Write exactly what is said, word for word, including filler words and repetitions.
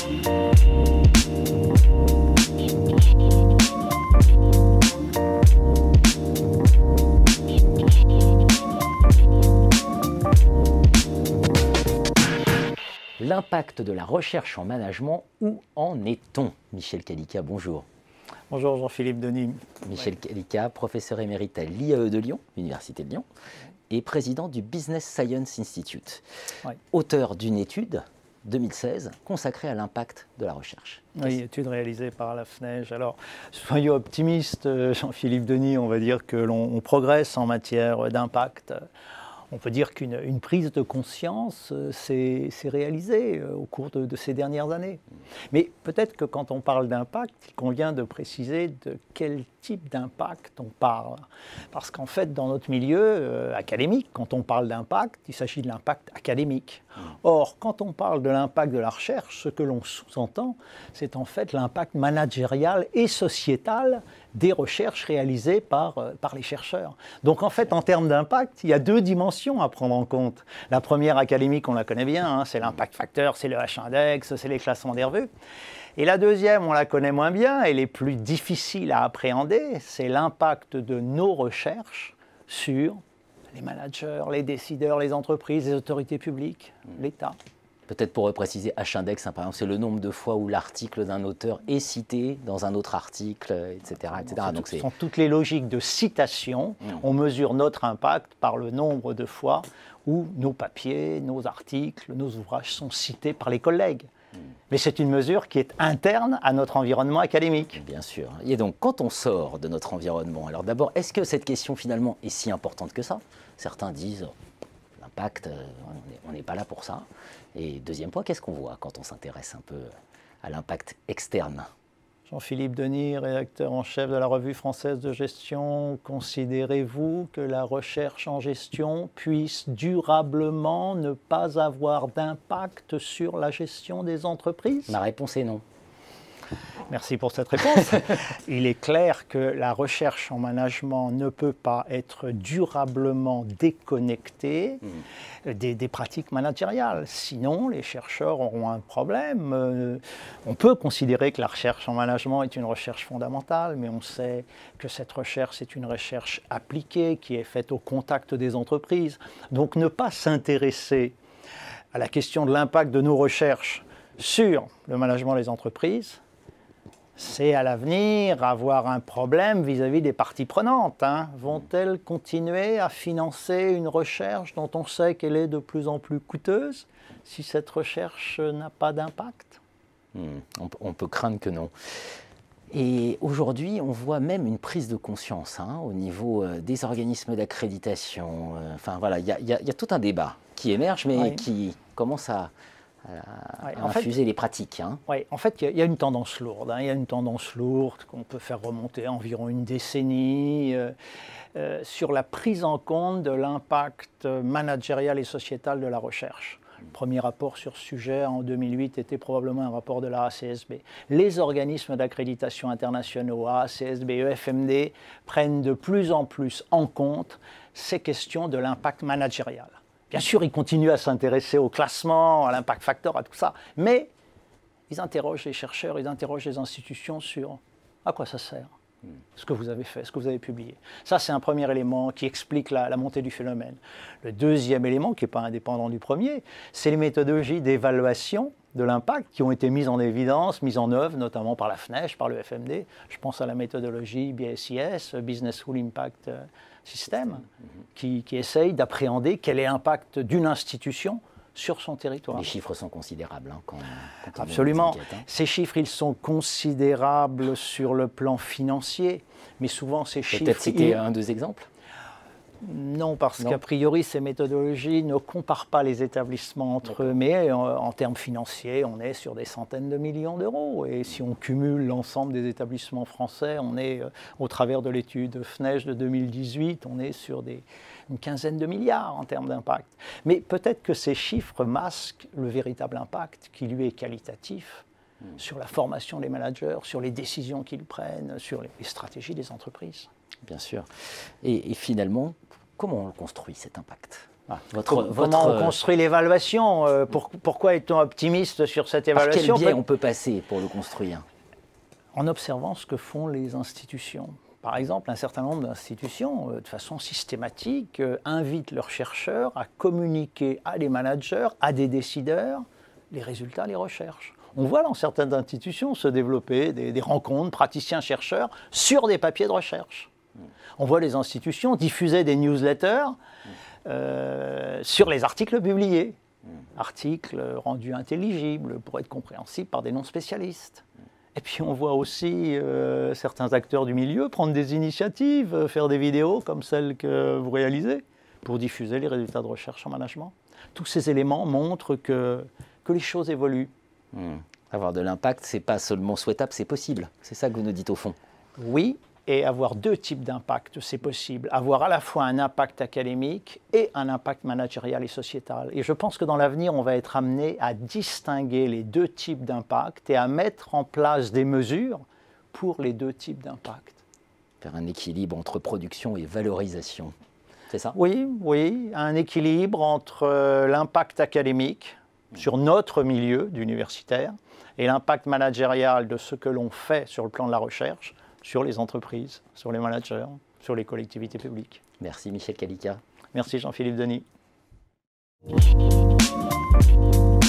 L'impact de la recherche en management, où en est-on? Michel Calica, bonjour. Bonjour Jean-Philippe Denis. Michel ouais. Calica, professeur émérite à l'I A E de Lyon, Université de Lyon, et président du Business Science Institute. Ouais. Auteur d'une étude, deux mille seize, consacrée à l'impact de la recherche. Oui, étude réalisée par la FNEJ. Alors, soyons optimistes, Jean-Philippe Denis, on va dire que l'on progresse en matière d'impact. On peut dire qu'une une prise de conscience s'est réalisée au cours de, de ces dernières années. Mais peut-être que quand on parle d'impact, il convient de préciser de quel type d'impact on parle. Parce qu'en fait, dans notre milieu euh, académique, quand on parle d'impact, il s'agit de l'impact académique. Or, quand on parle de l'impact de la recherche, ce que l'on sous-entend, c'est en fait l'impact managérial et sociétal des recherches réalisées par, euh, par les chercheurs. Donc en fait, en termes d'impact, il y a deux dimensions à prendre en compte. La première académique, on la connaît bien, hein, c'est l'impact facteur, c'est le H-index, c'est les classements des revues. Et la deuxième, on la connaît moins bien, elle est plus difficile à appréhender, c'est l'impact de nos recherches sur les managers, les décideurs, les entreprises, les autorités publiques, l'État. Peut-être pour préciser, H-index, hein, par exemple, c'est le nombre de fois où l'article d'un auteur est cité dans un autre article, et cetera et cetera. Donc, ce sont toutes les logiques de citation. Mmh. On mesure notre impact par le nombre de fois où nos papiers, nos articles, nos ouvrages sont cités par les collègues. Mmh. Mais c'est une mesure qui est interne à notre environnement académique. Bien sûr. Et donc, quand on sort de notre environnement, alors d'abord, est-ce que cette question, finalement, est si importante que ça? Certains disent... L'impact, on n'est pas là pour ça. Et deuxième point, qu'est-ce qu'on voit quand on s'intéresse un peu à l'impact externe? Jean-Philippe Denis, rédacteur en chef de la Revue française de gestion, considérez-vous que la recherche en gestion puisse durablement ne pas avoir d'impact sur la gestion des entreprises? Ma réponse est non. Merci pour cette réponse. Il est clair que la recherche en management ne peut pas être durablement déconnectée mmh. des, des pratiques managériales. Sinon, les chercheurs auront un problème. Euh, on peut considérer que la recherche en management est une recherche fondamentale, mais on sait que cette recherche est une recherche appliquée, qui est faite au contact des entreprises. Donc ne pas s'intéresser à la question de l'impact de nos recherches sur le management des entreprises, c'est à l'avenir avoir un problème vis-à-vis des parties prenantes. Hein. Vont-elles continuer à financer une recherche dont on sait qu'elle est de plus en plus coûteuse si cette recherche n'a pas d'impact? mmh, on, on peut craindre que non. Et aujourd'hui, on voit même une prise de conscience hein, au niveau euh, des organismes d'accréditation. Euh, enfin voilà, il y, y, y a tout un débat qui émerge, mais oui. qui commence à... à, ouais, à infuser fait, les pratiques. Hein. Oui, en fait, il y, y a une tendance lourde. Hein, il y a une tendance lourde qu'on peut faire remonter à environ une décennie euh, euh, sur la prise en compte de l'impact managérial et sociétal de la recherche. Le premier rapport sur ce sujet en deux mille huit était probablement un rapport de la A C S B. Les organismes d'accréditation internationaux, A C S B, E F M D, prennent de plus en plus en compte ces questions de l'impact managérial. Bien sûr, ils continuent à s'intéresser au classement, à l'impact factor, à tout ça, mais ils interrogent les chercheurs, ils interrogent les institutions sur à quoi ça sert, ce que vous avez fait, ce que vous avez publié. Ça, c'est un premier élément qui explique la, la montée du phénomène. Le deuxième élément, qui n'est pas indépendant du premier, c'est les méthodologies d'évaluation de l'impact qui ont été mises en évidence, mises en œuvre, notamment par la FNEJ, par le F M D. Je pense à la méthodologie B S I S, Business School Impact System, qui, qui essaye d'appréhender quel est l'impact d'une institution sur son territoire. Les chiffres sont considérables. Hein, quand, quand Absolument. Enquêtes, hein. Ces chiffres, ils sont considérables sur le plan financier, mais souvent ces chiffres... Peut-être citer un, deux exemples? Non, parce qu'a priori, ces méthodologies ne comparent pas les établissements entre eux, mais en, en termes financiers, on est sur des centaines de millions d'euros. Et si on cumule l'ensemble des établissements français, on est, euh, au travers de l'étude FNEJ de deux mille dix-huit, on est sur des, une quinzaine de milliards en termes d'impact. Mais peut-être que ces chiffres masquent le véritable impact qui, lui, est qualitatif mmh. sur la formation des managers, sur les décisions qu'ils prennent, sur les, les stratégies des entreprises. Bien sûr. Et, et finalement, comment on le construit, cet impact? Ah, votre, Comment votre, on construit l'évaluation euh, pour, Pourquoi est-on optimiste sur cette évaluation? Par quel biais on peut passer pour le construire? En observant ce que font les institutions. Par exemple, un certain nombre d'institutions, euh, de façon systématique, euh, invitent leurs chercheurs à communiquer à des managers, à des décideurs, les résultats, les recherches. On voit dans certaines institutions se développer des, des rencontres praticiens-chercheurs sur des papiers de recherche. On voit les institutions diffuser des newsletters euh, sur les articles publiés. Articles rendus intelligibles pour être compréhensibles par des non-spécialistes. Et puis on voit aussi euh, certains acteurs du milieu prendre des initiatives, euh, faire des vidéos comme celles que vous réalisez pour diffuser les résultats de recherche en management. Tous ces éléments montrent que, que les choses évoluent. Mmh. Avoir de l'impact, ce n'est pas seulement souhaitable, c'est possible. C'est ça que vous nous dites au fond. Oui, et avoir deux types d'impact, c'est possible. Avoir à la fois un impact académique et un impact managérial et sociétal. Et je pense que dans l'avenir, on va être amené à distinguer les deux types d'impact et à mettre en place des mesures pour les deux types d'impact. Faire un équilibre entre production et valorisation, c'est ça? Oui, oui, un équilibre entre euh, l'impact académique sur notre milieu d'universitaire et l'impact managérial de ce que l'on fait sur le plan de la recherche, sur les entreprises, sur les managers, sur les collectivités publiques. Merci Michel Kalika. Merci Jean-Philippe Denis.